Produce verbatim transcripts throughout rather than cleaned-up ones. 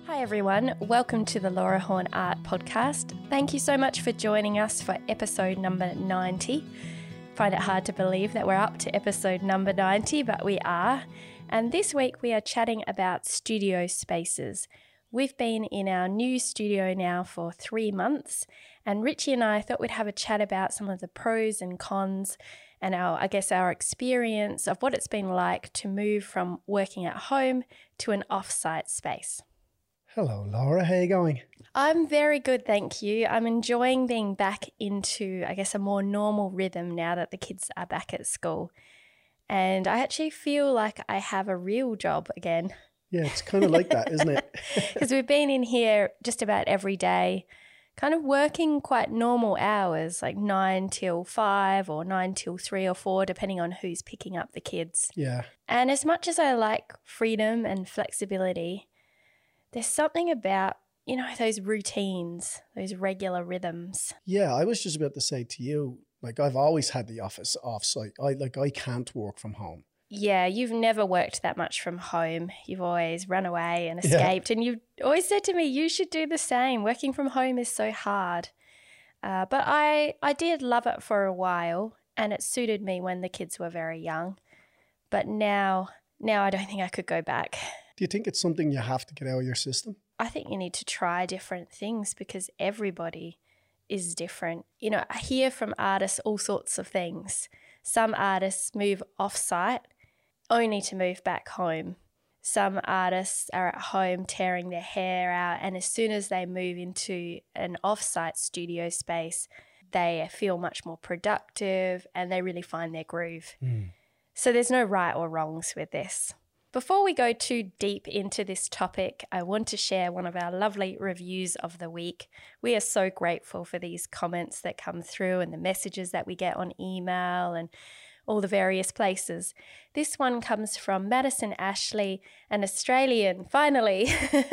Hi everyone, welcome to the Laura Horn Art Podcast. Thank you so much for joining us for episode number ninety. Find it hard to believe that we're up to episode number ninety, but we are. And this week we are chatting about studio spaces. We've been in our new studio now for three months, and Richie and I thought we'd have a chat about some of the pros and cons and our, I guess, our experience of what it's been like to move from working at home to an off-site space. Hello, Laura. How are you going? I'm very good, thank you. I'm enjoying being back into, I guess, a more normal rhythm now that the kids are back at school. And I actually feel like I have a real job again. Yeah, it's kind of like that, isn't it? Because we've been in here just about every day, kind of working quite normal hours, like nine till five or nine till three or four, depending on who's picking up the kids. Yeah. And as much as I like freedom and flexibility, there's something about, you know, those routines, those regular rhythms. Yeah, I was just about to say to you, like I've always had the office off-site. I like I can't work from home. Yeah, you've never worked that much from home. You've always run away and escaped. Yeah. And you've always said to me, you should do the same. Working from home is so hard. Uh, but I, I did love it for a while, and it suited me when the kids were very young. But now, now I don't think I could go back. Do you think it's something you have to get out of your system? I think you need to try different things because everybody is different. You know, I hear from artists all sorts of things. Some artists move off-site only to move back home. Some artists are at home tearing their hair out, and as soon as they move into an off-site studio space, they feel much more productive and they really find their groove. Mm. So there's no right or wrongs with this. Before we go too deep into this topic, I want to share one of our lovely reviews of the week. We are so grateful for these comments that come through and the messages that we get on email and all the various places. This one comes from Madison Ashley, an Australian, finally.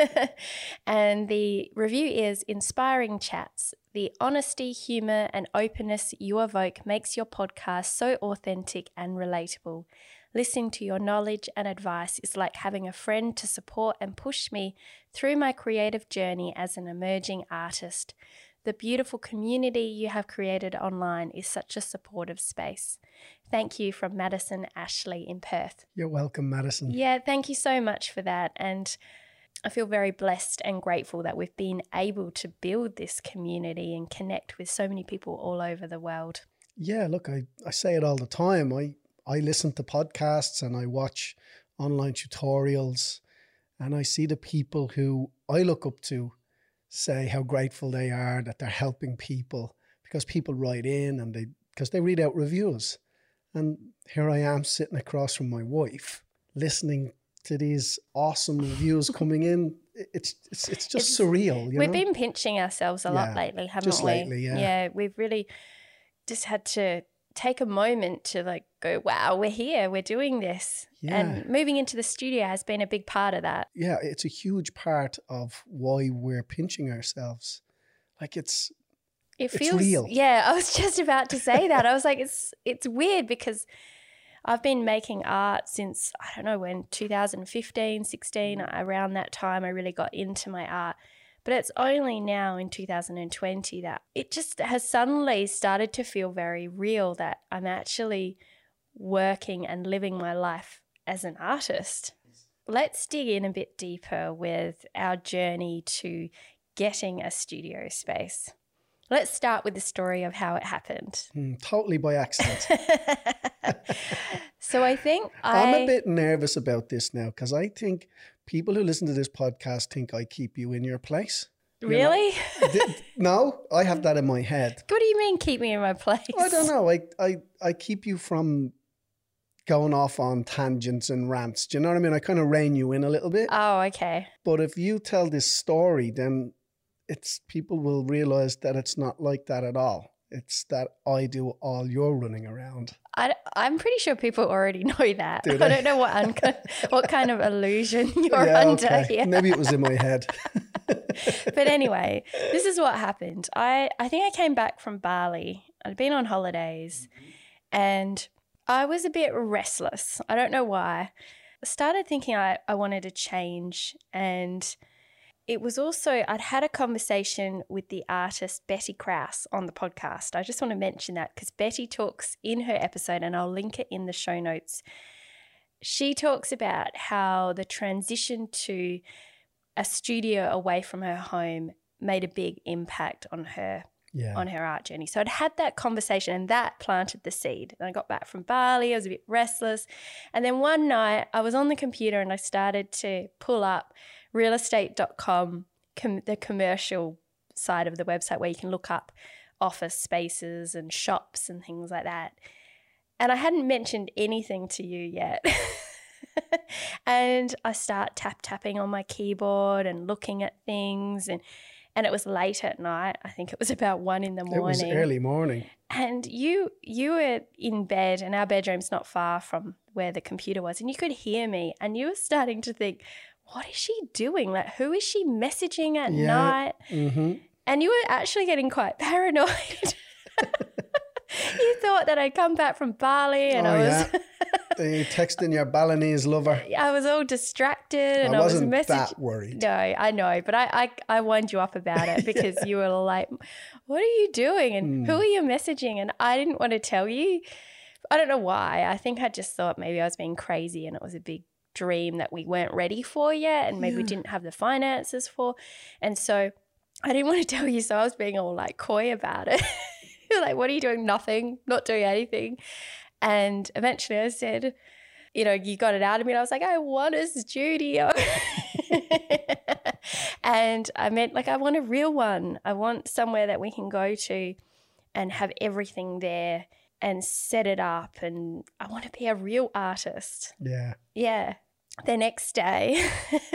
And the review is, inspiring chats. The honesty, humour and openness you evoke makes your podcast so authentic and relatable. Listening to your knowledge and advice is like having a friend to support and push me through my creative journey as an emerging artist. The beautiful community you have created online is such a supportive space. Thank you from Madison Ashley in Perth. You're welcome, Madison. Yeah, thank you so much for that. And I feel very blessed and grateful that we've been able to build this community and connect with so many people all over the world. Yeah, look, I, I say it all the time. I I listen to podcasts and I watch online tutorials, and I see the people who I look up to say how grateful they are that they're helping people, because people write in and they because they read out reviews. And here I am sitting across from my wife listening to these awesome reviews coming in. It's it's it's just it's, surreal. You we've know? been pinching ourselves a lot yeah, lately, haven't just we? Lately, yeah. Yeah, we've really just had to take a moment to like go, wow, we're here, we're doing this. Yeah. And moving into the studio has been a big part of that. Yeah, it's a huge part of why we're pinching ourselves. Like it's It it's feels real. Yeah, I was just about to say that. I was like, it's it's weird because I've been making art since, I don't know when, two thousand fifteen, sixteen, around that time I really got into my art. But it's only now in two thousand twenty that it just has suddenly started to feel very real that I'm actually working and living my life as an artist. Let's dig in a bit deeper with our journey to getting a studio space. Let's start with the story of how it happened. Mm, totally by accident. So I think I... I'm a bit nervous about this now because I think people who listen to this podcast think I keep you in your place. Really? You know? No, I have that in my head. What do you mean keep me in my place? I don't know. I, I, I keep you from going off on tangents and rants. Do you know what I mean? I kind of rein you in a little bit. Oh, okay. But if you tell this story, then it's people will realize that it's not like that at all. It's that I do all your running around. I, I'm pretty sure people already know that. Do I don't know what un- what kind of illusion you're yeah, under okay. here. Maybe it was in my head. But anyway, this is what happened. I, I think I came back from Bali. I'd been on holidays and I was a bit restless. I don't know why. I started thinking I, I wanted to change, and it was also, I'd had a conversation with the artist Betty Krause on the podcast. I just want to mention that because Betty talks in her episode, and I'll link it in the show notes. She talks about how the transition to a studio away from her home made a big impact on her, yeah. on her art journey. So I'd had that conversation, and that planted the seed. And I got back from Bali. I was a bit restless. And then one night I was on the computer and I started to pull up real estate dot com, com- the commercial side of the website where you can look up office spaces and shops and things like that. And I hadn't mentioned anything to you yet. And I start tap tapping on my keyboard and looking at things, and and it was late at night. I think it was about one in the morning. It was early morning. And you you were in bed, and our bedroom's not far from where the computer was, and you could hear me, and you were starting to think, what is she doing? Like, who is she messaging at yeah. night? Mm-hmm. And you were actually getting quite paranoid. You thought that I'd come back from Bali and oh, I was yeah. You texting your Balinese lover. I was all distracted and I wasn't I was messaging. that worried. No, I know, but I, I, I wound you up about it because yeah. you were like, what are you doing? And mm. who are you messaging? And I didn't want to tell you. I don't know why. I think I just thought maybe I was being crazy and it was a big dream that we weren't ready for yet and maybe yeah. we didn't have the finances for. And so I didn't want to tell you, so I was being all like coy about it. You're like, what are you doing? Nothing, not doing anything. And eventually I said, you know, you got it out of me. And I was like, I want a studio. And I meant like, I want a real one. I want somewhere that we can go to and have everything there and set it up. And I want to be a real artist. Yeah. Yeah. The next day,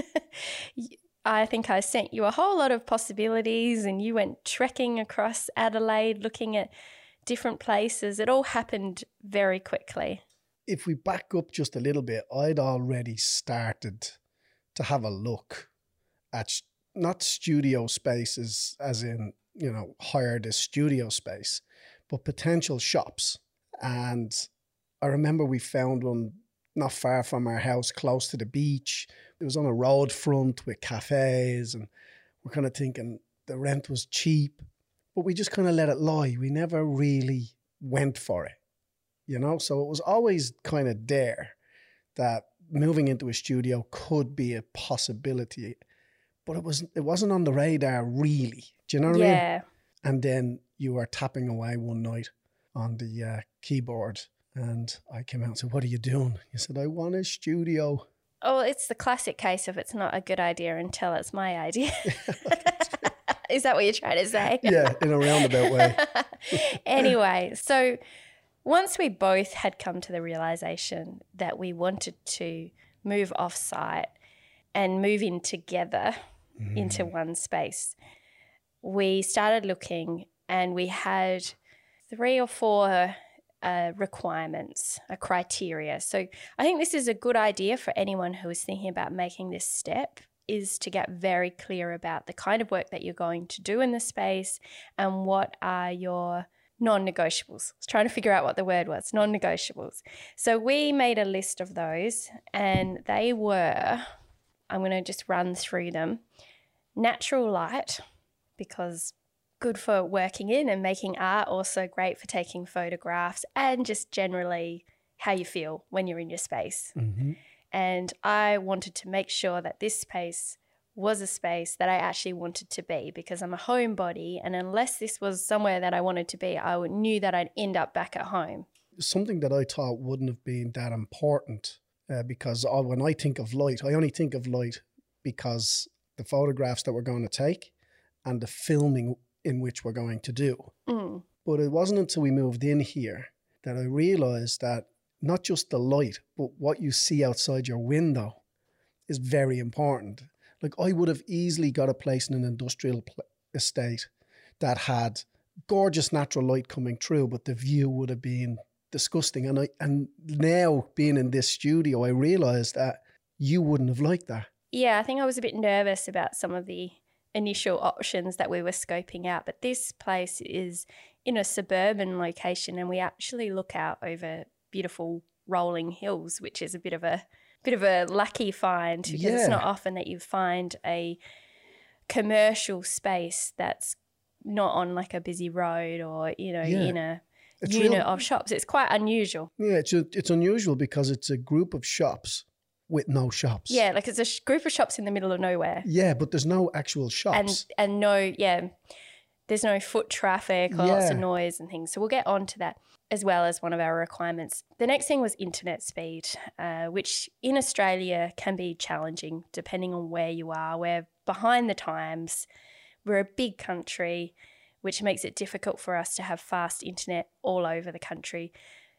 I think I sent you a whole lot of possibilities and you went trekking across Adelaide looking at different places. It all happened very quickly. If we back up just a little bit, I'd already started to have a look at not studio spaces as in, you know, hired a studio space, but potential shops. And I remember we found one not far from our house, close to the beach. It was on a road front with cafes, and we're kind of thinking the rent was cheap, but we just kind of let it lie. We never really went for it, you know? So it was always kind of there that moving into a studio could be a possibility, but it was, it wasn't on the radar really. Do you know what yeah. I mean? Yeah. And then you were tapping away one night on the uh, keyboard, and I came out and said, what are you doing? You said, I want a studio. Oh, it's the classic case of it's not a good idea until it's my idea. Is that what you're trying to say? Yeah, in a roundabout way. Anyway, so once we both had come to the realization that we wanted to move off-site and move in together mm. into one space, we started looking and we had three or four Uh, requirements, a criteria. So I think this is a good idea for anyone who is thinking about making this step, is to get very clear about the kind of work that you're going to do in the space and what are your non-negotiables. I was trying to figure out what the word was, non-negotiables. So we made a list of those and they were, I'm going to just run through them. Natural light, because good for working in and making art, also great for taking photographs and just generally how you feel when you're in your space. Mm-hmm. And I wanted to make sure that this space was a space that I actually wanted to be, because I'm a homebody, and unless this was somewhere that I wanted to be, I knew that I'd end up back at home. Something that I thought wouldn't have been that important uh, because I, when I think of light, I only think of light because the photographs that we're going to take and the filming in which we're going to do. Mm. But it wasn't until we moved in here that I realized that not just the light, but what you see outside your window is very important. Like, I would have easily got a place in an industrial pl- estate that had gorgeous natural light coming through, but the view would have been disgusting. And I, and now being in this studio, I realized that you wouldn't have liked that. Yeah, I think I was a bit nervous about some of the initial options that we were scoping out, but this place is in a suburban location and we actually look out over beautiful rolling hills, which is a bit of a bit of a lucky find, because yeah. it's not often that you find a commercial space that's not on like a busy road or, you know, Yeah. in a It's unit real- of shops. It's quite unusual. Yeah, it's a, it's unusual because it's a group of shops with no shops. Yeah, like it's a sh- group of shops in the middle of nowhere. Yeah, but there's no actual And shops. and no, yeah, there's no foot traffic or lots of Yeah. noise and things. So we'll get on to that as well as one of our requirements. The next thing was internet speed, uh, which in Australia can be challenging depending on where you are. We're behind the times. We're a big country, which makes it difficult for us to have fast internet all over the country.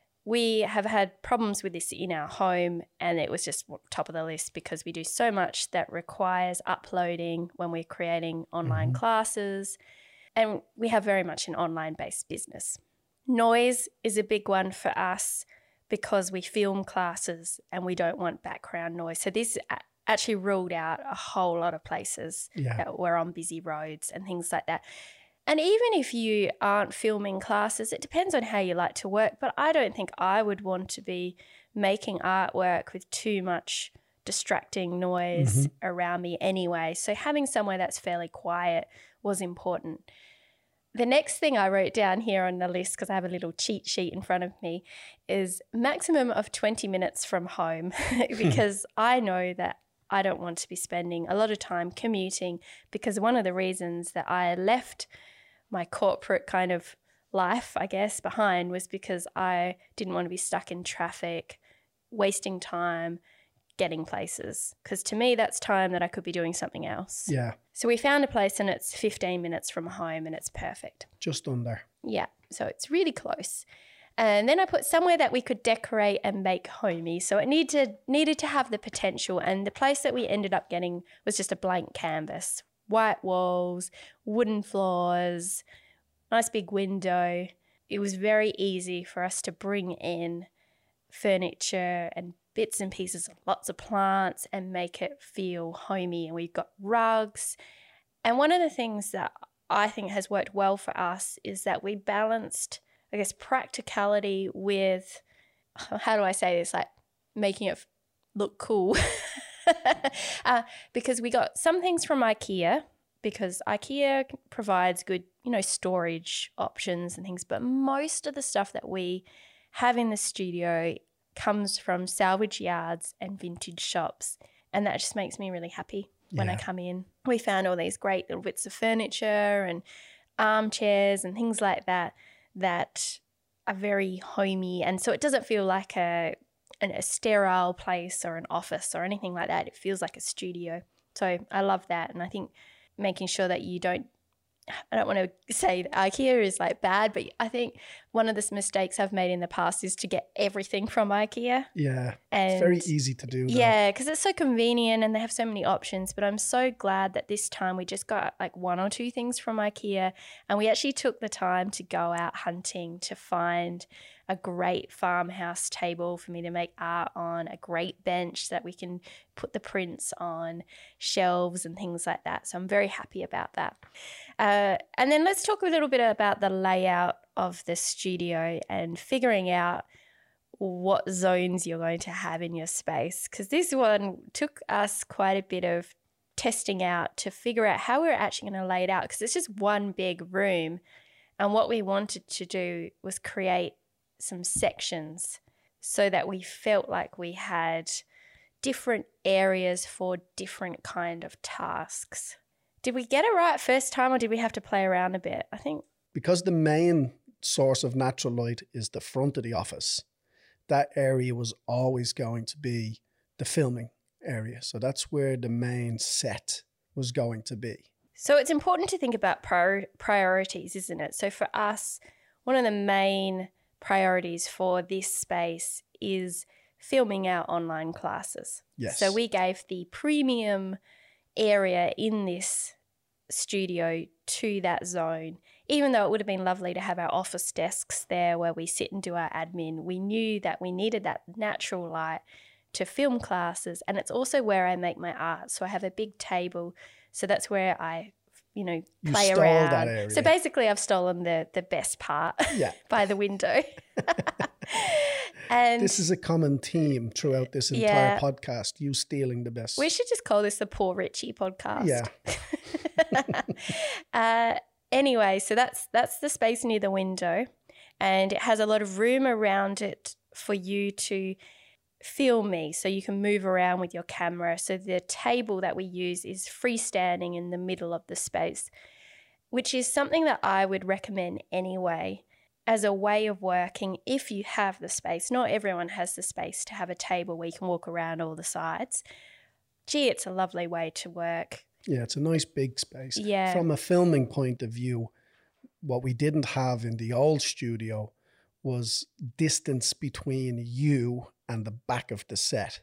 We have had problems with this in our home, and it was just top of the list because we do so much that requires uploading when we're creating online Mhm. classes, and we have very much an online-based business. Noise is a big one for us because we film classes and we don't want background noise. So this a- actually ruled out a whole lot of places Yeah. that were on busy roads and things like that. And even if you aren't filming classes, it depends on how you like to work. But I don't think I would want to be making artwork with too much distracting noise around me anyway. So having somewhere that's fairly quiet was important. The next thing I wrote down here on the list, because I have a little cheat sheet in front of me, is maximum of twenty minutes from home because I know that I don't want to be spending a lot of time commuting, because one of the reasons that I left my corporate kind of life, I guess, behind was because I didn't want to be stuck in traffic, wasting time getting places, because to me that's time that I could be doing something else. Yeah, So we found a place and it's fifteen minutes from home and it's perfect. just under. Yeah, so it's really close. And then I put somewhere that we could decorate and make homey. So it needed needed to have the potential, and the place that we ended up getting was just a blank canvas. White walls, wooden floors, nice big window. It was very easy for us to bring in furniture and bits and pieces of lots of plants and make it feel homey. And we've got rugs. And one of the things that I think has worked well for us is that we balanced, I guess, practicality with, how do I say this, like making it look cool. uh, because we got some things from IKEA, because IKEA provides good, you know, storage options and things, but most of the stuff that we have in the studio comes from salvage yards and vintage shops, and that just makes me really happy when I Yeah. come in. We found all these great little bits of furniture and armchairs and things like that that are very homey, and so it doesn't feel like a an, a sterile place or an office or anything like that. It feels like a studio. So I love that, and I think making sure that you don't, I don't want to say that IKEA is like bad, but I think one of the mistakes I've made in the past is to get everything from IKEA. Yeah, And it's very easy to do. Though. yeah, because it's so convenient and they have so many options. But I'm so glad that this time we just got like one or two things from IKEA, and we actually took the time to go out hunting to find a great farmhouse table for me to make art on, a great bench that we can put the prints on, shelves and things like that. So I'm very happy about that. Uh, and then let's talk a little bit about the layout of the studio and figuring out what zones you're going to have in your space, because this one took us quite a bit of testing out to figure out how we're actually going to lay it out, because it's just one big room, and what we wanted to do was create some sections so that we felt like we had different areas for different kind of tasks. Did we get it right first time, or did we have to play around a bit? I think Because the main source of natural light is the front of the office, that area was always going to be the filming area. So that's where the main set was going to be. so. It's important to think about prior- priorities, isn't it? So for us, one of the main priorities for this space is filming our online classes. Yes. So we gave the premium area in this studio to that zone. Even though it would have been lovely to have our office desks there where we sit and do our admin, we knew that we needed that natural light to film classes. And it's also where I make my art. So I have a big table. So that's where I, you know, You play stole around. that area. So basically I've stolen the, the best part Yeah. by the window. And This is a common theme throughout this entire Yeah. podcast, you stealing the best. we should just call this the Poor Richie podcast. Yeah. uh, anyway, so that's that's the space near the window, and it has a lot of room around it for you to film me, so you can move around with your camera. So the table that we use is freestanding in the middle of the space, which is something that I would recommend anyway as a way of working if you have the space. Not everyone has the space to have a table where you can walk around all the sides. Gee, it's a lovely way to work. Yeah, it's a nice big space. Yeah. From a filming point of view, what we didn't have in the old studio was distance between you and the back of the set.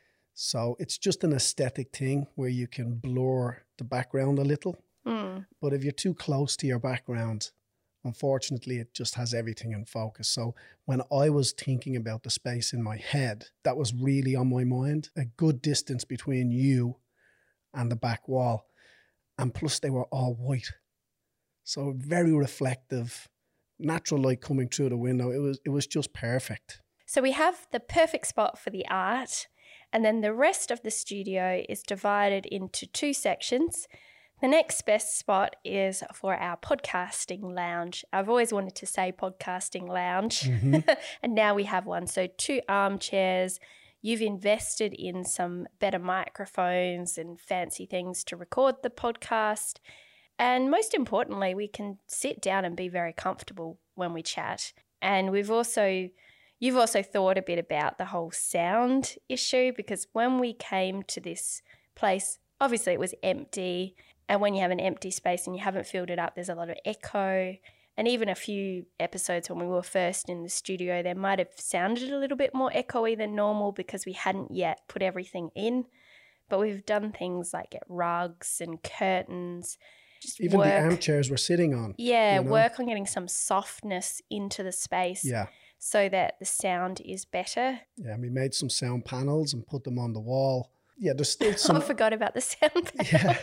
So it's just an aesthetic thing where you can blur the background a little. Mm. But if you're too close to your background, unfortunately, it just has everything in focus. So when I was thinking about the space in my head, that was really on my mind. A good distance between you and the back wall. And plus they were all white. So very reflective, natural light coming through the window. It was, it was just perfect. So we have the perfect spot for the art, and then the rest of the studio is divided into two sections. The next best spot is for our podcasting lounge. I've always wanted to say podcasting lounge, mm-hmm. and now we have one. So two armchairs. You've invested in some better microphones and fancy things to record the podcast. And most importantly, we can sit down and be very comfortable when we chat. And we've also, you've also thought a bit about the whole sound issue, because when we came to this place, obviously it was empty. And when you have an empty space and you haven't filled it up, there's a lot of echo. And even a few episodes when we were first in the studio, they might have sounded a little bit more echoey than normal because we hadn't yet put everything in. But we've done things like get rugs and curtains. Just even work, the armchairs we're sitting on. Yeah, you know? work on getting some softness into the space. Yeah. So that the sound is better. Yeah, we made some sound panels and put them on the wall. Yeah, there's still some. I forgot about the sound panels. Yeah.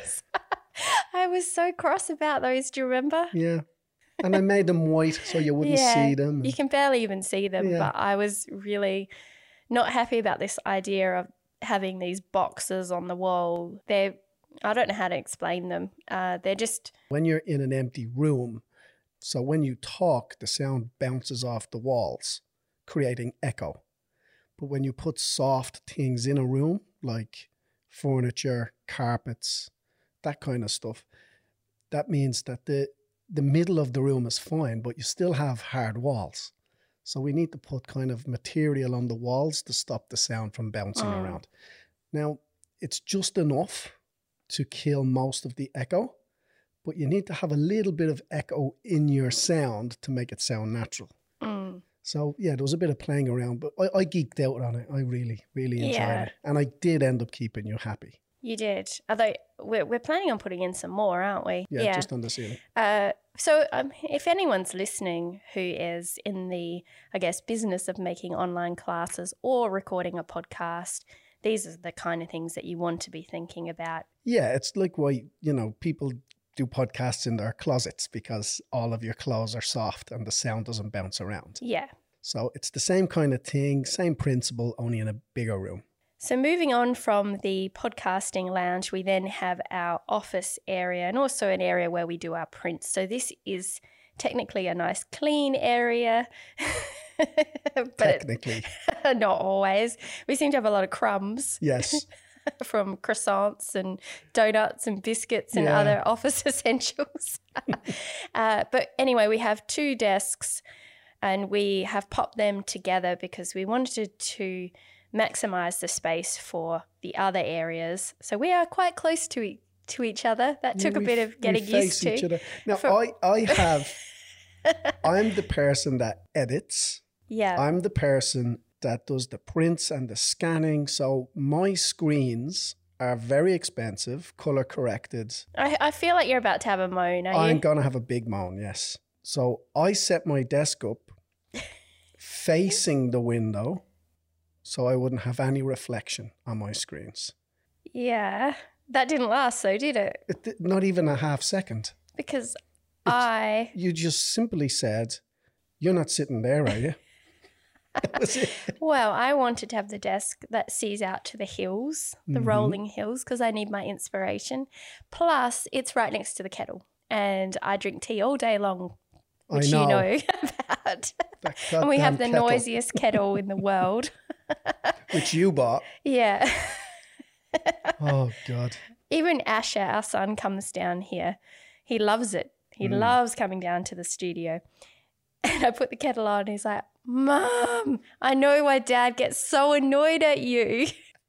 I was so cross about those. Do you remember? Yeah. And I made them white so you wouldn't yeah, see them. You can barely even see them. Yeah. But I was really not happy about this idea of having these boxes on the wall. They're, I don't know how to explain them. Uh, they're just... When you're in an empty room, so when you talk, the sound bounces off the walls, creating echo. But when you put soft things in a room, like furniture, carpets, that kind of stuff, that means that the, the middle of the room is fine, but you still have hard walls. So we need to put kind of material on the walls to stop the sound from bouncing oh. around. Now, it's just enough to kill most of the echo, but you need to have a little bit of echo in your sound to make it sound natural. Mm. So, yeah, there was a bit of playing around, but I, I geeked out on it. I really, really enjoyed yeah. it. And I did end up keeping you happy. You did. Although we're, we're planning on putting in some more, aren't we? Yeah, yeah. just on the ceiling. Uh, so um, if anyone's listening who is in the, I guess, business of making online classes or recording a podcast, these are the kind of things that you want to be thinking about. Yeah, it's like why, you know, people do podcasts in their closets because all of your clothes are soft and the sound doesn't bounce around. Yeah. So it's the same kind of thing, same principle, only in a bigger room. So moving on from the podcasting lounge, we then have our office area and also an area where we do our prints. So this is technically a nice clean area. but Technically. It, not always. We seem to have a lot of crumbs. Yes. From croissants and donuts and biscuits and yeah. other office essentials. uh, but anyway, we have two desks and we have popped them together because we wanted to maximize the space for the other areas. So we are quite close to e- to each other. That took yeah, a bit we, of getting we face used to. Each other. Now, For- I, I have, I'm the person that edits. Yeah. I'm the person that does the prints and the scanning. So my screens are very expensive, color corrected. I, I feel like you're about to have a moan, are I'm you? going to have a big moan, yes. So I set my desk up facing the window so I wouldn't have any reflection on my screens. Yeah. That didn't last though, did it? It did, not even a half second. Because It's, I... You just simply said, you're not sitting there, are you? Was it? Well, I wanted to have the desk that sees out to the hills, the Mhm. rolling hills, because I need my inspiration. Plus, it's right next to the kettle, and I drink tea all day long, I which know. you know about. That And we have the goddamn kettle, noisiest kettle in the world. which you bought. Yeah. Oh, God. Even Asher, our son, comes down here. He loves it. He Mm. loves coming down to the studio. And I put the kettle on and he's like, Mom, I know why Dad gets so annoyed at you.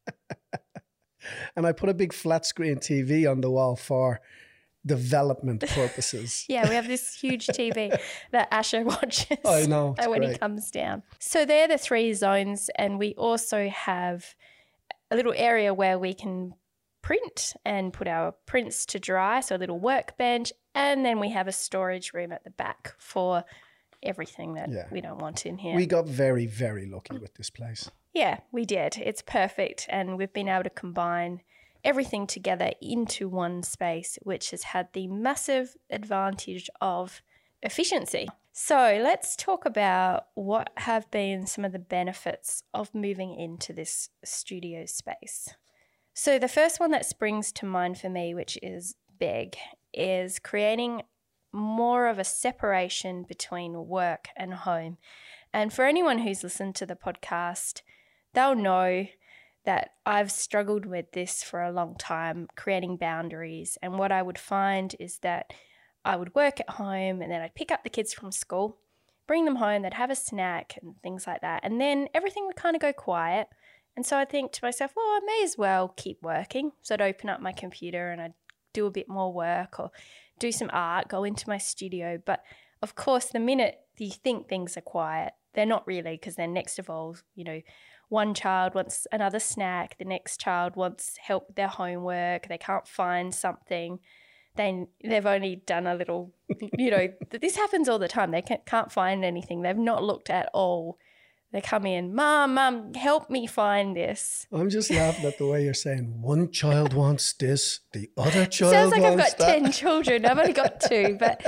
And I put a big flat screen T V on the wall for development purposes. Yeah, we have this huge T V that Asher watches I know, it's when he great. comes down. So they're the three zones, and we also have a little area where we can print and put our prints to dry, so a little workbench, and then we have a storage room at the back for everything that Yeah. we don't want in here. We got very, very lucky with this place. Yeah, we did. It's perfect, and we've been able to combine everything together into one space, which has had the massive advantage of efficiency. So let's talk about what have been some of the benefits of moving into this studio space. So the first one that springs to mind for me, which is big, is creating more of a separation between work and home. And for anyone who's listened to the podcast, they'll know that I've struggled with this for a long time, creating boundaries. And what I would find is that I would work at home and then I'd pick up the kids from school, bring them home, they'd have a snack and things like that. And then everything would kind of go quiet. And so I'd think to myself, well, I may as well keep working. So I'd open up my computer and I'd do a bit more work or do some art, go into my studio. But of course, the minute you think things are quiet, they're not really, because then next of all, you know, one child wants another snack, the next child wants help with their homework, they can't find something, they, they've only done a little, you know, this happens all the time. They can't, can't find anything. They've not looked at all. They come in, Mom, Mom, help me find this. I'm just laughing at the way you're saying one child wants this, the other child Sounds like I've wants got that. ten children. I've only got two, but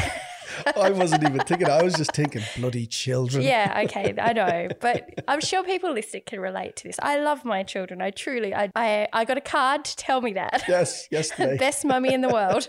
I wasn't even thinking. I was just thinking bloody children. yeah, okay, I know. But I'm sure people listening can relate to this. I love my children. I truly, I, I, I got a card to tell me that. Yes, yesterday. Best mummy in the world.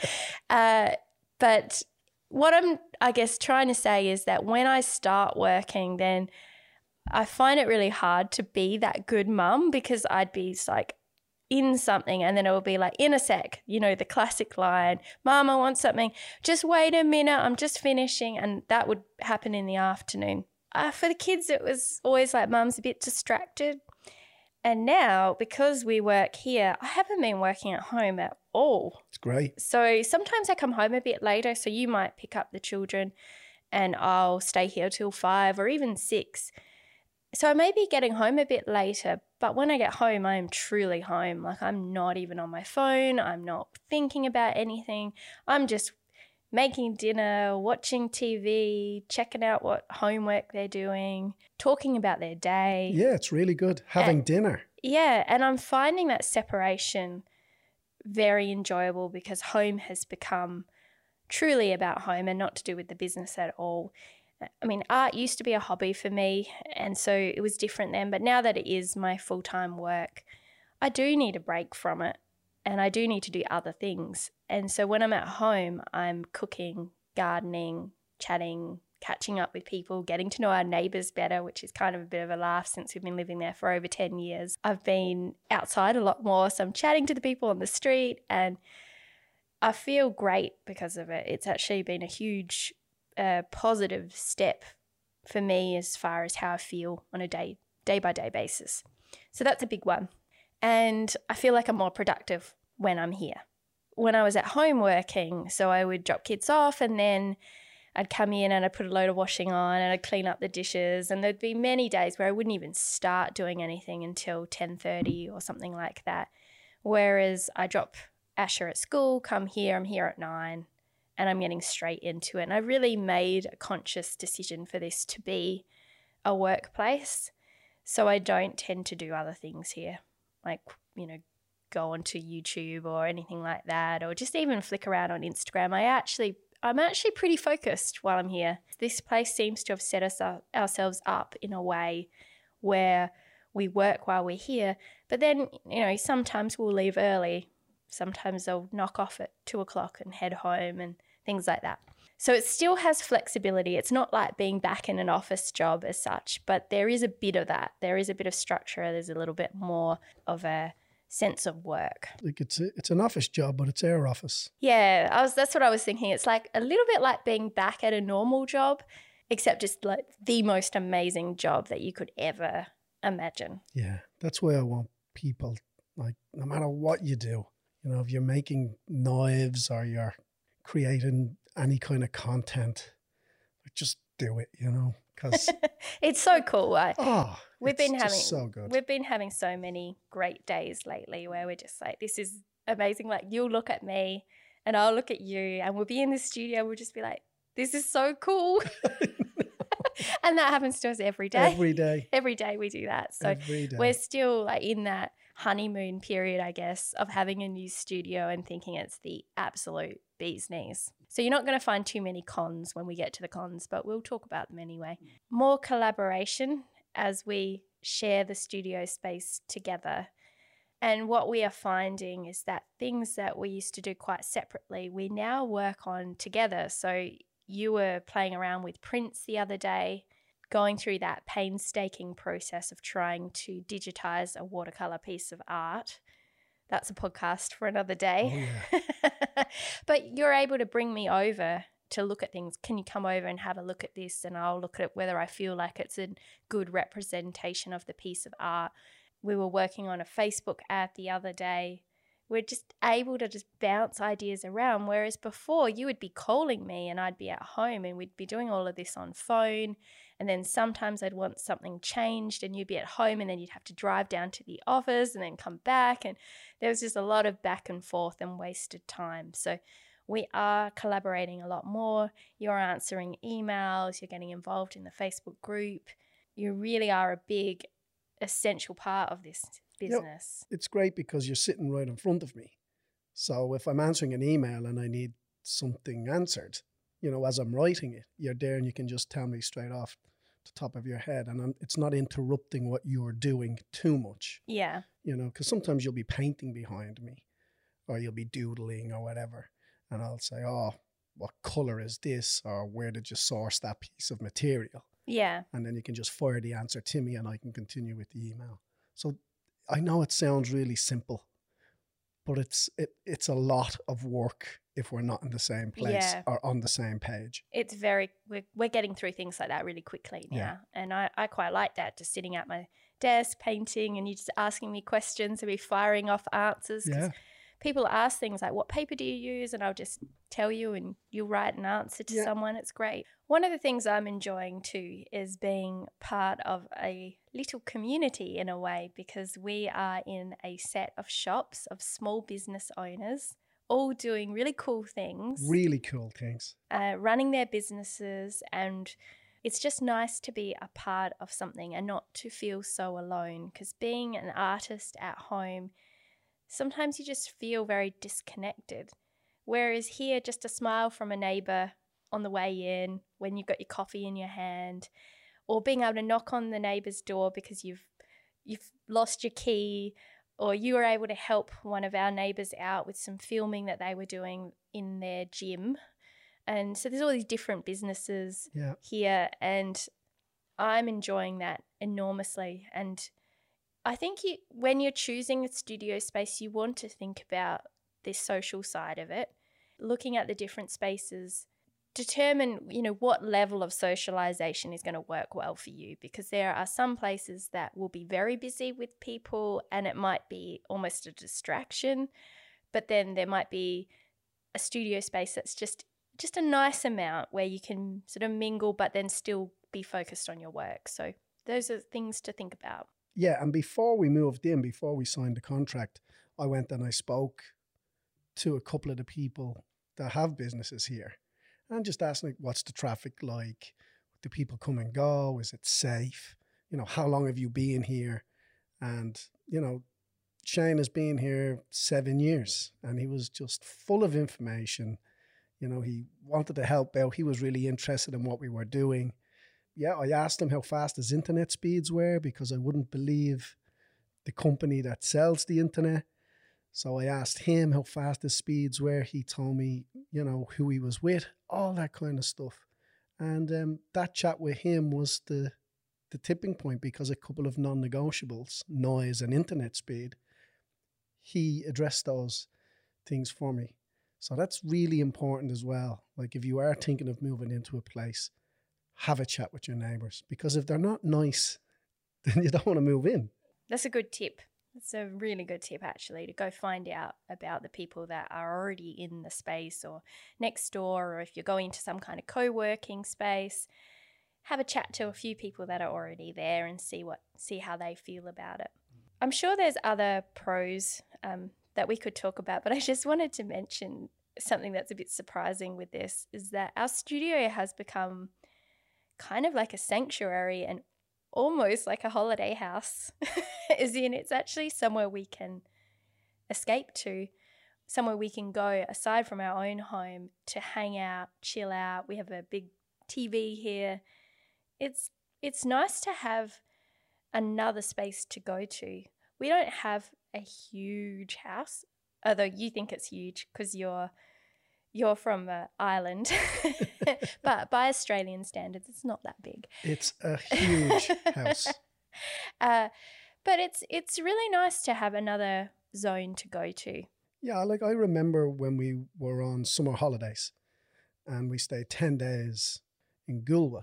uh, but what I'm, I guess, trying to say is that when I start working, then I find it really hard to be that good mum, because I'd be like in something and then it will be like, in a sec, you know, the classic line, Mom, I want something. Just wait a minute, I'm just finishing. And that would happen in the afternoon. Uh, for the kids, it was always like, Mum's a bit distracted. And now, because we work here, I haven't been working at home at all. It's great. So sometimes I come home a bit later, so you might pick up the children and I'll stay here till five or even six. So I may be getting home a bit later, but when I get home, I am truly home. Like, I'm not even on my phone. I'm not thinking about anything. I'm just making dinner, watching T V, checking out what homework they're doing, talking about their day. Yeah, it's really good. Having And- dinner. Yeah, and I'm finding that separation very enjoyable, because home has become truly about home and not to do with the business at all. I mean, art used to be a hobby for me, and so it was different then. But now that it is my full-time work, I do need a break from it, and I do need to do other things. And so when I'm at home, I'm cooking, gardening, chatting, catching up with people, getting to know our neighbours better, which is kind of a bit of a laugh since we've been living there for over ten years. I've been outside a lot more, so I'm chatting to the people on the street, and I feel great because of it. It's actually been a huge a positive step for me as far as how I feel on a day day by day basis. So that's a big one. And I feel like I'm more productive when I'm here. When I was at home working, so I would drop kids off and then I'd come in and I'd put a load of washing on and I'd clean up the dishes, and there'd be many days where I wouldn't even start doing anything until ten thirty or something like that. Whereas I drop Asher at school, come here, I'm here at nine, and I'm getting straight into it. And I really made a conscious decision for this to be a workplace. So I don't tend to do other things here, like, you know, go onto YouTube or anything like that, or just even flick around on Instagram. I actually I'm actually pretty focused while I'm here. This place seems to have set us up, ourselves up in a way where we work while we're here, but then, you know, sometimes we'll leave early. Sometimes they'll knock off at two o'clock and head home and things like that. So it still has flexibility. It's not like being back in an office job as such, but there is a bit of that. There is a bit of structure. There's a little bit more of a sense of work. Like it's a, it's an office job, but it's our office. Yeah, I was. That's what I was thinking. It's like a little bit like being back at a normal job, except just like the most amazing job that you could ever imagine. Yeah, that's why I want people, like, no matter what you do, you know, if you're making knives or you're creating any kind of content, just do it, you know, because it's so cool. I, oh, we've it's been just having so good. We've been having so many great days lately where we're just like, this is amazing. Like, you'll look at me and I'll look at you and we'll be in the studio. We'll just be like, this is so cool. And that happens to us every day. Every day. Every day we do that. So we're still like in that honeymoon period, I guess, of having a new studio and thinking it's the absolute bee's knees. So you're not going to find too many cons when we get to the cons, but we'll talk about them anyway. More collaboration as we share the studio space together. And what we are finding is that things that we used to do quite separately, we now work on together. So you were playing around with prints the other day, going through that painstaking process of trying to digitize a watercolor piece of art. That's a podcast for another day. Oh, yeah. But you're able to bring me over to look at things. Can you come over and have a look at this? And I'll look at it whether I feel like it's a good representation of the piece of art. We were working on a Facebook ad the other day. We're just able to just bounce ideas around, whereas before you would be calling me and I'd be at home and we'd be doing all of this on phone, and then sometimes I'd want something changed and you'd be at home and then you'd have to drive down to the office and then come back, and there was just a lot of back and forth and wasted time. So we are collaborating a lot more. You're answering emails, you're getting involved in the Facebook group. You really are a big essential part of this business. You know, it's great because you're sitting right in front of me. So if I'm answering an email and I need something answered, you know, as I'm writing it, you're there and you can just tell me straight off the top of your head, and I'm, it's not interrupting what you're doing too much. Yeah. You know, because sometimes you'll be painting behind me or you'll be doodling or whatever, and I'll say, oh, what color is this? Or where did you source that piece of material? Yeah. And then you can just fire the answer to me and I can continue with the email. So I know it sounds really simple, but it's it, it's a lot of work if we're not in the same place yeah. or on the same page. It's very, we're, we're getting through things like that really quickly now. Yeah. And I, I quite like that, just sitting at my desk painting and you just asking me questions and me firing off answers. Yeah. People ask things like, what paper do you use? And I'll just tell you and you'll write an answer to yeah. someone. It's great. One of the things I'm enjoying too is being part of a little community in a way, because we are in a set of shops of small business owners, all doing really cool things. Really cool things. Uh, running their businesses, and it's just nice to be a part of something and not to feel so alone, because being an artist at home, sometimes you just feel very disconnected. Whereas here, just a smile from a neighbour on the way in when you've got your coffee in your hand, or being able to knock on the neighbour's door because you've you've lost your key, or you were able to help one of our neighbours out with some filming that they were doing in their gym. And so there's all these different businesses yeah. here, and I'm enjoying that enormously. And I think you, when you're choosing a studio space, you want to think about this social side of it, looking at the different spaces, determine, you know, what level of socialization is going to work well for you, because there are some places that will be very busy with people and it might be almost a distraction, but then there might be a studio space that's just just a nice amount where you can sort of mingle but then still be focused on your work. So those are things to think about. Yeah, and before we moved in, before we signed the contract, I went and I spoke to a couple of the people that have businesses here and just asked, like, what's the traffic like? Do people come and go? Is it safe? You know, how long have you been here? And, you know, Shane has been here seven years and he was just full of information. You know, he wanted to help out. He was really interested in what we were doing. Yeah, I asked him how fast his internet speeds were because I wouldn't believe the company that sells the internet. So I asked him how fast his speeds were. He told me, you know, who he was with, all that kind of stuff. And um, that chat with him was the the tipping point, because a couple of non-negotiables, noise and internet speed, he addressed those things for me. So that's really important as well. Like if you are thinking of moving into a place, have a chat with your neighbours, because if they're not nice, then you don't want to move in. That's a good tip. It's a really good tip, actually, to go find out about the people that are already in the space or next door, or if you're going to some kind of co-working space, have a chat to a few people that are already there and see what see how they feel about it. I'm sure there's other pros um, that we could talk about, but I just wanted to mention something that's a bit surprising with this, is that our studio has become kind of like a sanctuary and almost like a holiday house, as in it's actually somewhere we can escape to, somewhere we can go aside from our own home to hang out, chill out. We have a big T V here. It's it's nice to have another space to go to. We don't have a huge house, although you think it's huge because you're you're from uh, Ireland, but by Australian standards, it's not that big. It's a huge house. Uh, but it's it's really nice to have another zone to go to. Yeah, like I remember when we were on summer holidays and we stayed ten days in Goolwa,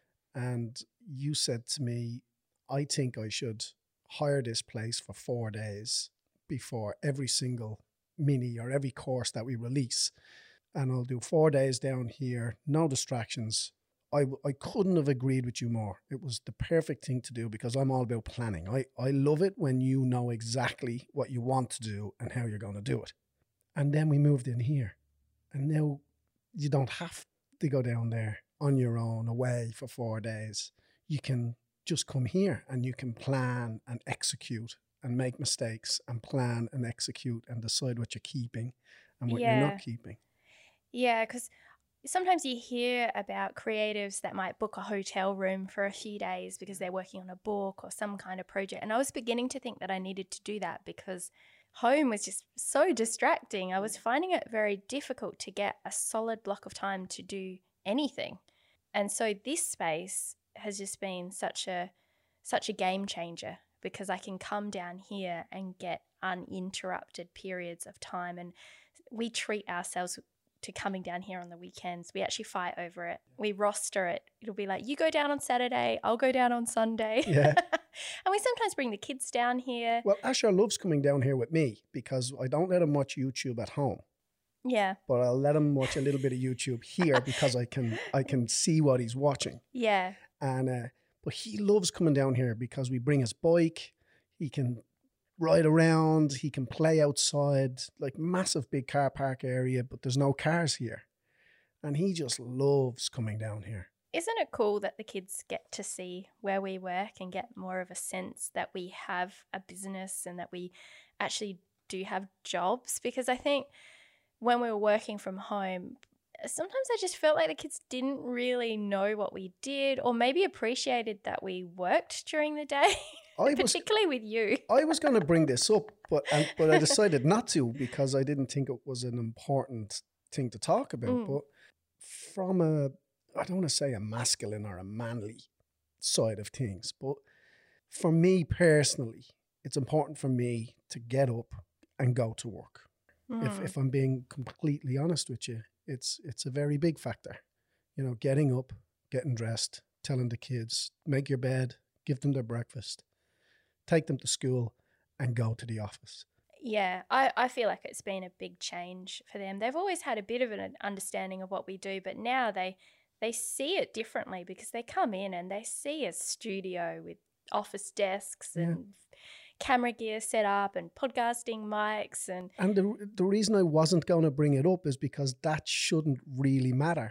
and you said to me, I think I should hire this place for four days before every single mini or every course that we release. And I'll do four days down here, no distractions. I, I couldn't have agreed with you more. It was the perfect thing to do because I'm all about planning. I, I love it when you know exactly what you want to do and how you're going to do it. And then we moved in here. And now you don't have to go down there on your own away for four days. You can just come here and you can plan and execute and make mistakes and plan and execute and decide what you're keeping and what Yeah. you're not keeping. Yeah, because sometimes you hear about creatives that might book a hotel room for a few days because they're working on a book or some kind of project. And I was beginning to think that I needed to do that because home was just so distracting. I was finding it very difficult to get a solid block of time to do anything. And so this space has just been such a such a game changer because I can come down here and get uninterrupted periods of time. And we treat ourselves to coming down here on the weekends. We actually fight over it. We roster it. It'll be like, you go down on Saturday, I'll go down on Sunday. Yeah. And we sometimes bring the kids down here. Well, Asher loves coming down here with me because I don't let him watch YouTube at home. Yeah. But I'll let him watch a little bit of YouTube here because I can I can see what he's watching. Yeah. And uh, but he loves coming down here because we bring his bike. He can ride around. He can play outside, like massive big car park area, but there's no cars here. And he just loves coming down here. Isn't it cool that the kids get to see where we work and get more of a sense that we have a business and that we actually do have jobs? Because I think when we were working from home, sometimes I just felt like the kids didn't really know what we did or maybe appreciated that we worked during the day, I particularly was, with you. I was going to bring this up, but and, but I decided not to because I didn't think it was an important thing to talk about. Mm. But from a, I don't want to say a masculine or a manly side of things, but for me personally, it's important for me to get up and go to work. Mm. If if I'm being completely honest with you, it's it's a very big factor. You know, getting up, getting dressed, telling the kids, make your bed, give them their breakfast, take them to school and go to the office. Yeah, I, I feel like it's been a big change for them. They've always had a bit of an understanding of what we do, but now they they see it differently because they come in and they see a studio with office desks and yeah. camera gear set up and podcasting mics. And and the, the reason I wasn't going to bring it up is because that shouldn't really matter.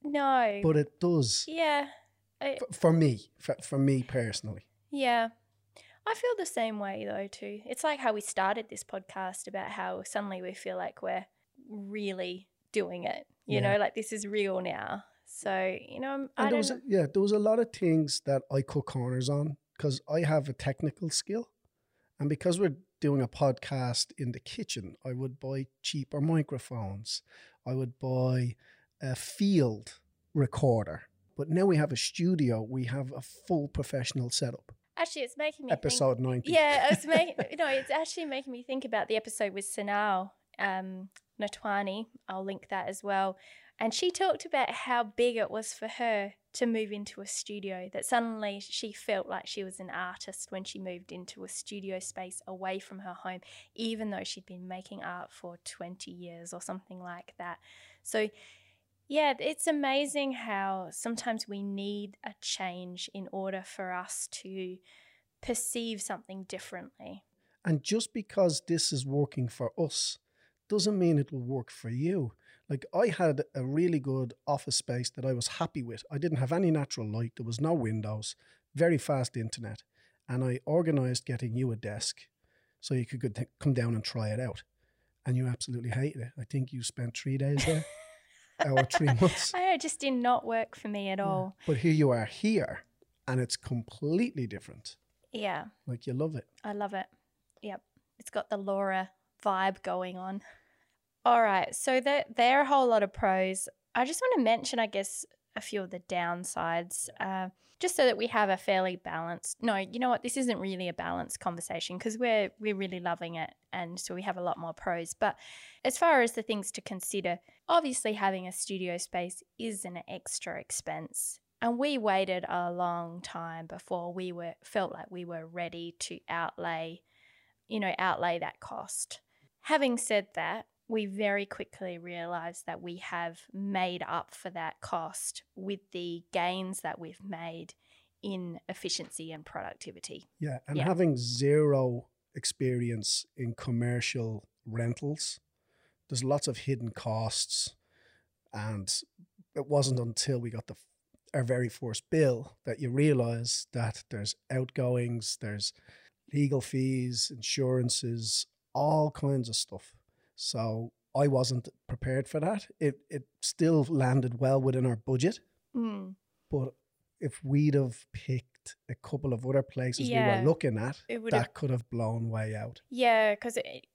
No. But it does. Yeah. I, for, for me, for, for me personally. Yeah. I feel the same way though too. It's like how we started this podcast about how suddenly we feel like we're really doing it. You Yeah. know, like this is real now. So, you know, I'm- I And there don't was, know. a, yeah, there was a lot of things that I cut corners on because I have a technical skill. And because we're doing a podcast in the kitchen, I would buy cheaper microphones. I would buy a field recorder. But now we have a studio. We have a full professional setup. Actually, it's making me Episode think. ninety. Yeah, it's making no, it's actually making me think about the episode with Sanal um, Natwani. I'll link that as well. And she talked about how big it was for her to move into a studio, that suddenly she felt like she was an artist when she moved into a studio space away from her home, even though she'd been making art for twenty years or something like that. So yeah, it's amazing how sometimes we need a change in order for us to perceive something differently. And just because this is working for us doesn't mean it will work for you. Like I had a really good office space that I was happy with. I didn't have any natural light. There was no windows, very fast internet. And I organized getting you a desk so you could th- come down and try it out. And you absolutely hated it. I think you spent three days there or three months. I know, it just did not work for me at all. But here you are here and it's completely different. Yeah, Like you love it. I love it. Yep. It's got the Laura vibe going on. All right. So there, there are a whole lot of pros. I just want to mention, I guess, a few of the downsides, uh, just so that we have a fairly balanced. No, you know what? This isn't really a balanced conversation because we're we're really loving it, and so we have a lot more pros. But as far as the things to consider, obviously having a studio space is an extra expense, and we waited a long time before we were felt like we were ready to outlay, you know, outlay that cost. Having said that, we very quickly realised that we have made up for that cost with the gains that we've made in efficiency and productivity. Yeah, and Yeah. having zero experience in commercial rentals, there's lots of hidden costs. And it wasn't until we got the our very first bill that you realise that there's outgoings, there's legal fees, insurances, all kinds of stuff. So I wasn't prepared for that. It it still landed well within our budget, Mm. but if we'd have picked a couple of other places we Yeah, were looking at, it would that have- could have blown way out. Yeah, because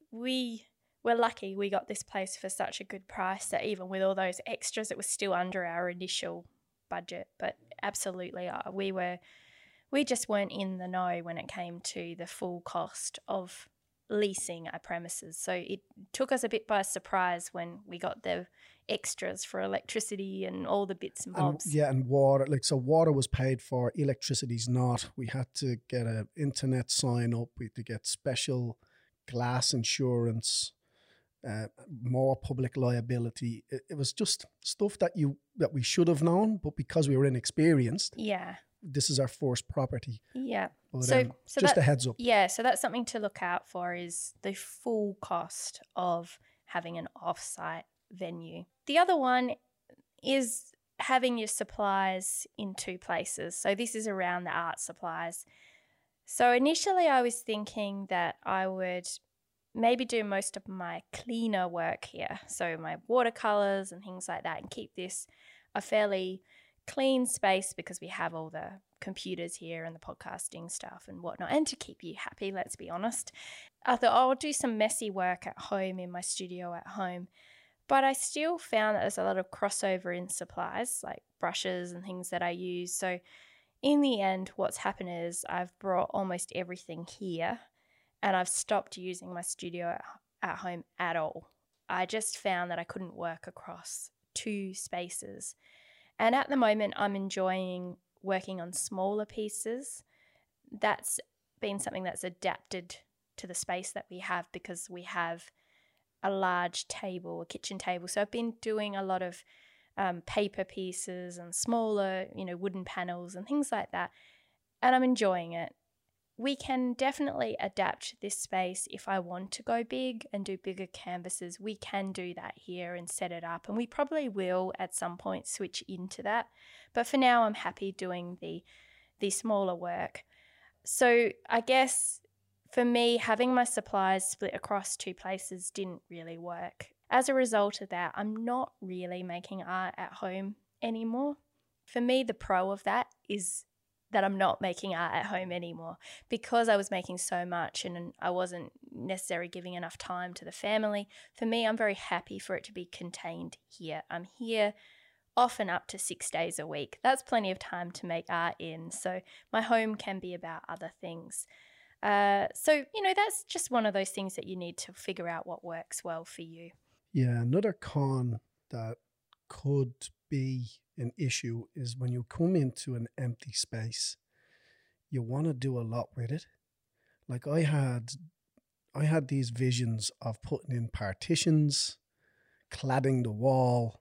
we were lucky we got this place for such a good price that even with all those extras, it was still under our initial budget. But absolutely, uh, we were we just weren't in the know when it came to the full cost of leasing a premises. So it took us a bit by surprise when we got the extras for electricity and all the bits and And bobs. yeah, and water, like so water was paid for, electricity's not. We had to get an internet sign up, we had to get special glass insurance, uh, more public liability. It, it was just stuff that you that we should have known, but because we were inexperienced, Yeah, this is our first property. yeah. But, so um, so just that, a heads up. Yeah, so that's something to look out for is the full cost of having an off-site venue. The other one is having your supplies in two places. So this is around the art supplies. So initially I was thinking that I would maybe do most of my cleaner work here. So my watercolors and things like that, and keep this a fairly clean space because we have all the computers here and the podcasting stuff and whatnot, and to keep you happy, let's be honest. I thought, oh, I'll do some messy work at home in my studio at home. But I still found that there's a lot of crossover in supplies, like brushes and things that I use. So in the end, what's happened is I've brought almost everything here, and I've stopped using my studio at, at home at all. I just found that I couldn't work across two spaces. And at the moment, I'm enjoying working on smaller pieces. That's been something that's adapted to the space that we have because we have a large table, a kitchen table. So I've been doing a lot of um, paper pieces and smaller, you know, wooden panels and things like that. And I'm enjoying it. We can definitely adapt this space if I want to go big and do bigger canvases. We can do that here and set it up, and we probably will at some point switch into that. But for now, I'm happy doing the the smaller work. So I guess for me, having my supplies split across two places didn't really work. As a result of that, I'm not really making art at home anymore. For me, the pro of that is that I'm not making art at home anymore, because I was making so much and I wasn't necessarily giving enough time to the family. For me, I'm very happy for it to be contained here. I'm here often up to six days a week. That's plenty of time to make art in. So my home can be about other things. Uh, so, you know, that's just one of those things that you need to figure out what works well for you. Yeah, another con that could be an issue is when you come into an empty space, you want to do a lot with it. Like I had, I had these visions of putting in partitions, cladding the wall,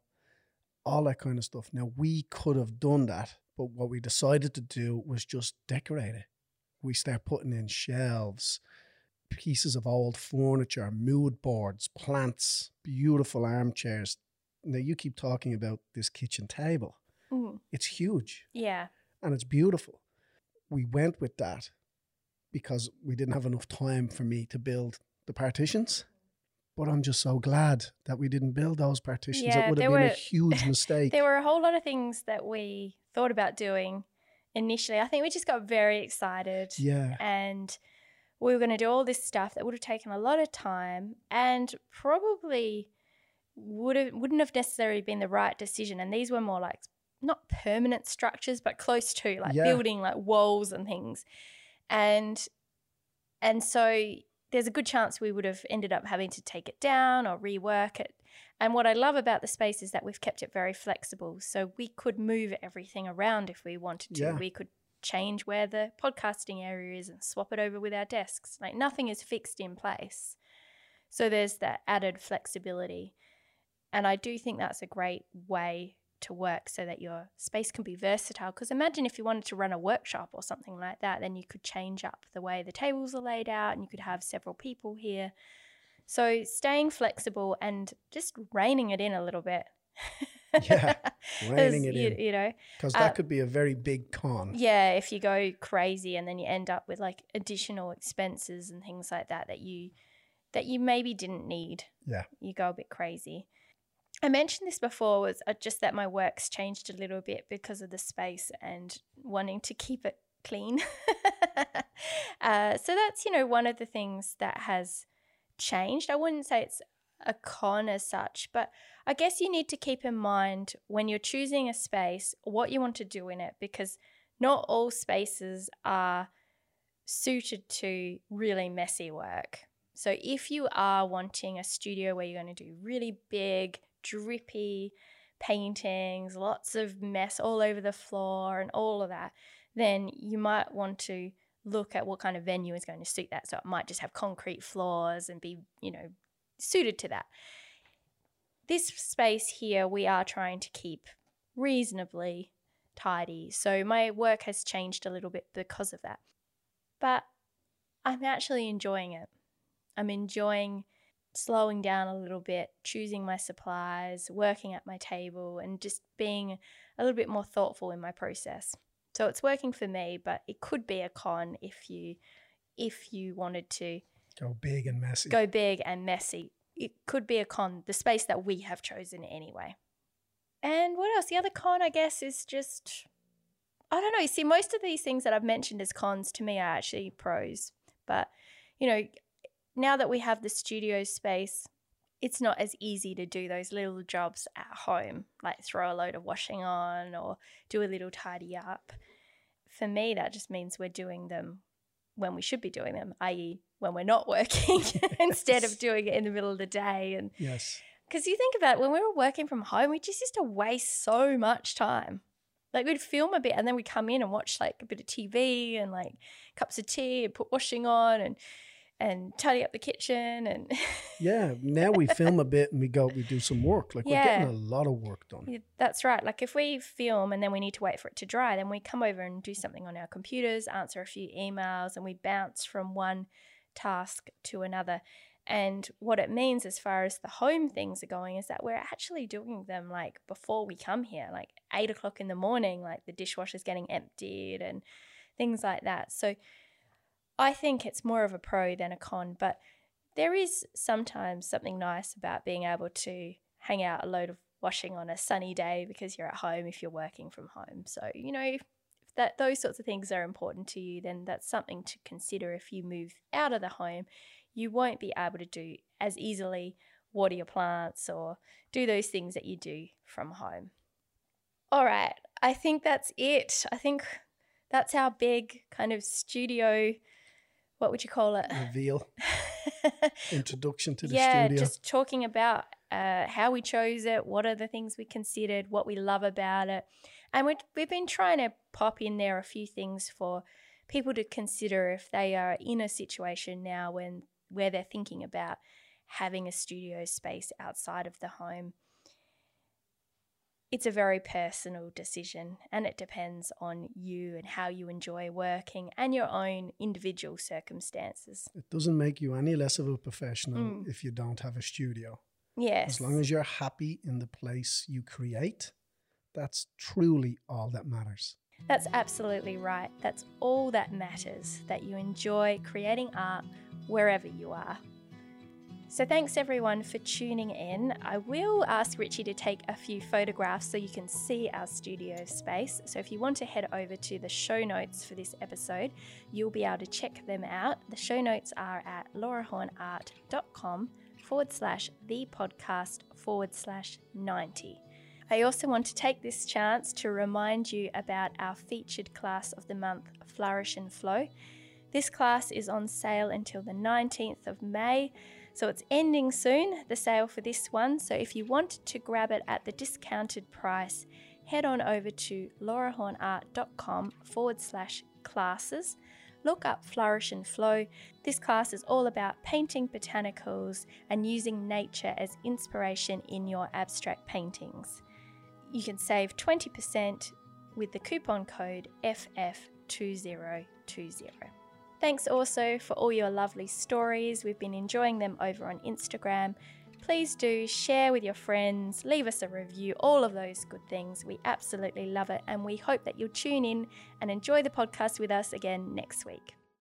all that kind of stuff. Now, we could have done that, but what we decided to do was just decorate it. We start putting in shelves, pieces of old furniture, mood boards, plants, beautiful armchairs. Now, you keep talking about this kitchen table. Mm. It's huge. Yeah. And it's beautiful. We went with that because we didn't have enough time for me to build the partitions. But I'm just so glad that we didn't build those partitions. Yeah, it would have there been were- a huge mistake. There were a whole lot of things that we thought about doing initially. I think we just got very excited. Yeah. And we were going to do all this stuff that would have taken a lot of time and probably would have, wouldn't have necessarily been the right decision. And these were more like not permanent structures, but close to, like Yeah. building like walls and things. And and so there's a good chance we would have ended up having to take it down or rework it. And what I love about the space is that we've kept it very flexible. So we could move everything around if we wanted to. Yeah. We could change where the podcasting area is and swap it over with our desks. Like nothing is fixed in place. So there's that added flexibility. And I do think that's a great way to work so that your space can be versatile. Because imagine if you wanted to run a workshop or something like that, then you could change up the way the tables are laid out and you could have several people here. So staying flexible and just reining it in a little bit. Yeah, reining it you, in. You know, Because that uh, could be a very big con. yeah, if you go crazy and then you end up with like additional expenses and things like that that you that you maybe didn't need. Yeah. You go a bit crazy. I mentioned this before, was uh, just that my work's changed a little bit because of the space and wanting to keep it clean. uh, so that's, you know, one of the things that has changed. I wouldn't say it's a con as such, but I guess you need to keep in mind when you're choosing a space what you want to do in it, because not all spaces are suited to really messy work. So if you are wanting a studio where you're going to do really big, drippy paintings, lots of mess all over the floor and all of that, then you might want to look at what kind of venue is going to suit that. So it might just have concrete floors and be, you know, suited to that. This space here, we are trying to keep reasonably tidy. So my work has changed a little bit because of that. But I'm actually enjoying it. I'm enjoying slowing down a little bit, choosing my supplies, working at my table, and just being a little bit more thoughtful in my process. So it's working for me, but it could be a con if you if you wanted to Go big and messy. go big and messy. It could be a con, the space that we have chosen anyway. And what else? The other con, I guess, is just, I don't know. You see, most of these things that I've mentioned as cons to me are actually pros. But, you know, now that we have the studio space, it's not as easy to do those little jobs at home, like throw a load of washing on or do a little tidy up. For me, that just means we're doing them when we should be doing them, that is when we're not working instead of doing it in the middle of the day. And Yes. because you think about it, when we were working from home, we just used to waste so much time. Like we'd film a bit and then we'd come in and watch like a bit of T V and like cups of tea and put washing on and and tidy up the kitchen and Yeah. Now we film a bit and we go, we do some work. Like Yeah. we're getting a lot of work done. Yeah, that's right. Like if we film and then we need to wait for it to dry, then we come over and do something on our computers, answer a few emails, and we bounce from one task to another. And what it means as far as the home things are going is that we're actually doing them like before we come here, like eight o'clock in the morning, like the dishwasher's getting emptied and things like that. So I think it's more of a pro than a con, but there is sometimes something nice about being able to hang out a load of washing on a sunny day because you're at home if you're working from home. So, you know, if that those sorts of things are important to you, then that's something to consider. If you move out of the home, you won't be able to do as easily water your plants or do those things that you do from home. All right, I think that's it. I think that's our big kind of studio, what would you call it? Reveal. Introduction to the yeah, studio. just talking about uh, how we chose it, what are the things we considered, what we love about it. And we we've been trying to pop in there a few things for people to consider if they are in a situation now when where they're thinking about having a studio space outside of the home. It's a very personal decision, and it depends on you and how you enjoy working and your own individual circumstances. It doesn't make you any less of a professional Mm. if you don't have a studio. Yes. As long as you're happy in the place you create, that's truly all that matters. That's absolutely right. That's all that matters, that you enjoy creating art wherever you are. So thanks everyone for tuning in. I will ask Richie to take a few photographs so you can see our studio space. So if you want to head over to the show notes for this episode, you'll be able to check them out. The show notes are at laurahornart.com forward slash the podcast forward slash 90. I also want to take this chance to remind you about our featured class of the month, Flourish and Flow. This class is on sale until the nineteenth of May. So it's ending soon, the sale for this one. So if you want to grab it at the discounted price, head on over to laurahornart.com forward slash classes. Look up Flourish and Flow. This class is all about painting botanicals and using nature as inspiration in your abstract paintings. You can save twenty percent with the coupon code F F two zero two zero. Thanks also for all your lovely stories. We've been enjoying them over on Instagram. Please do share with your friends, leave us a review, all of those good things. We absolutely love it, and we hope that you'll tune in and enjoy the podcast with us again next week.